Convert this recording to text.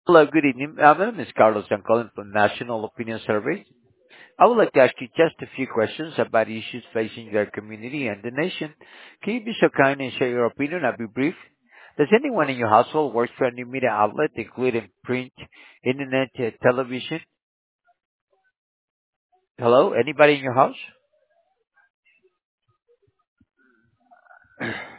Hello, good evening. My name is Carlos. I'm calling from National Opinion Survey. I would like to ask you just a few questions about issues facing your community and the nation. Can you be so kind and share your opinion? I'll be brief. Does anyone in your household work for a new media outlet, including print, internet, television? Hello? Anybody in your house?